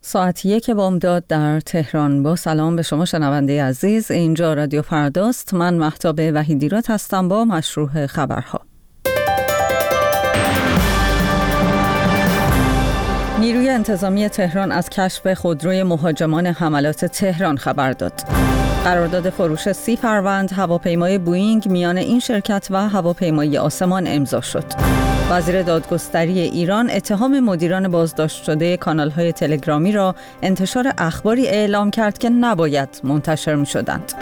ساعت 1 بامداد در تهران. با سلام به شما شنونده عزیز، اینجا رادیو فرداست. من مهتاب وحیدیراد هستم با مشروع خبرها. نیروی انتظامی تهران از کشف خودروی مهاجمان حملات تهران خبر داد. قرارداد فروش 30 فروند هواپیمای بوئینگ میان این شرکت و هواپیمای آسمان امضا شد. وزیر دادگستری ایران اتهام مدیران بازداشت شده کانال‌های تلگرامی را انتشار اخباری اعلام کرد که نباید منتشر می‌شدند.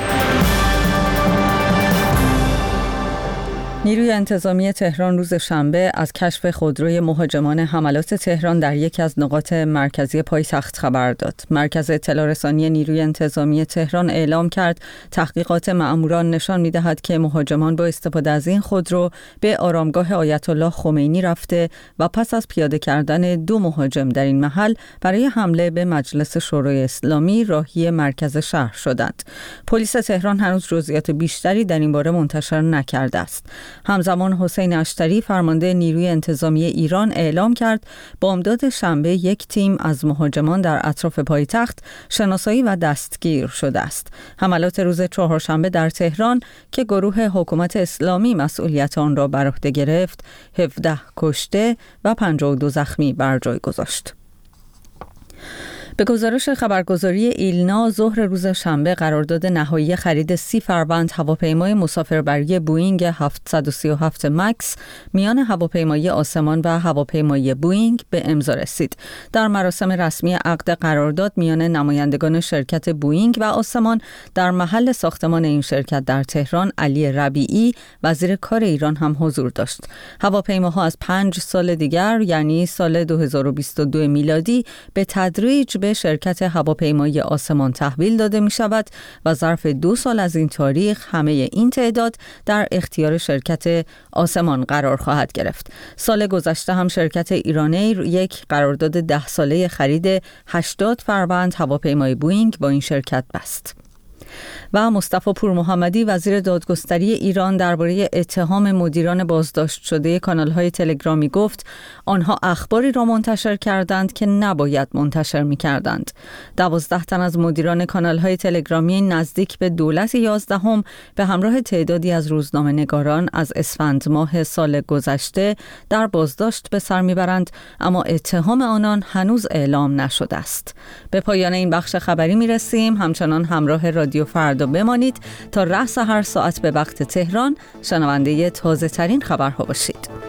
نیروی انتظامی تهران روز شنبه از کشف خودروی مهاجمان حملات تهران در یکی از نقاط مرکزی پایتخت خبر داد. مرکز اطلاع رسانی نیروی انتظامی تهران اعلام کرد تحقیقات مأموران نشان می‌دهد که مهاجمان با استفاده از این خودرو به آرامگاه آیت الله خمینی رفته و پس از پیاده کردن 2 مهاجم در این محل برای حمله به مجلس شورای اسلامی راهی مرکز شهر شدند. پلیس تهران هنوز جزئیات بیشتری در این باره منتشر نکرده است. همزمان حسین اشتری فرمانده نیروی انتظامی ایران اعلام کرد بامداد شنبه یک تیم از مهاجمان در اطراف پایتخت شناسایی و دستگیر شده است. حملات روز چهارشنبه در تهران که گروه حکومت اسلامی مسئولیت آن را بر عهده گرفت 17 کشته و 52 زخمی بر جای گذاشت. به گزارش خبرگزاری ایلنا ظهر روز شنبه قرارداد نهایی خرید 30 فروند هواپیمای مسافربری بوئینگ 737 مکس میان هواپیمای آسمان و هواپیمای بوئینگ به امضا رسید. در مراسم رسمی عقد قرارداد میان نمایندگان شرکت بوئینگ و آسمان در محل ساختمان این شرکت در تهران علی ربیعی وزیر کار ایران هم حضور داشت. هواپیماها از 5 سال دیگر یعنی سال 2022 میلادی به تدریج به شرکت هواپیمایی آسمان تحویل داده می شود و ظرف 2 سال از این تاریخ همه این تعداد در اختیار شرکت آسمان قرار خواهد گرفت. سال گذشته هم شرکت ایرانیر یک قرارداد 10 ساله خرید 80 فروند هواپیمای بوئینگ با این شرکت بست. و مصطفی پورمحمدی وزیر دادگستری ایران درباره اتهام مدیران بازداشت شده کانال‌های تلگرامی گفت آنها اخباری را منتشر کردند که نباید منتشر می‌کردند. 12 تن از مدیران کانال‌های تلگرامی نزدیک به دولت 11 به همراه تعدادی از روزنامه‌نگاران از اسفند ماه سال گذشته در بازداشت به سر می‌برند، اما اتهام آنان هنوز اعلام نشده است. به پایان این بخش خبری می‌رسیم. همچنان همراه رادیو فردا بمانید تا رأس هر ساعت به وقت تهران شنونده تازه ترین خبرها باشید.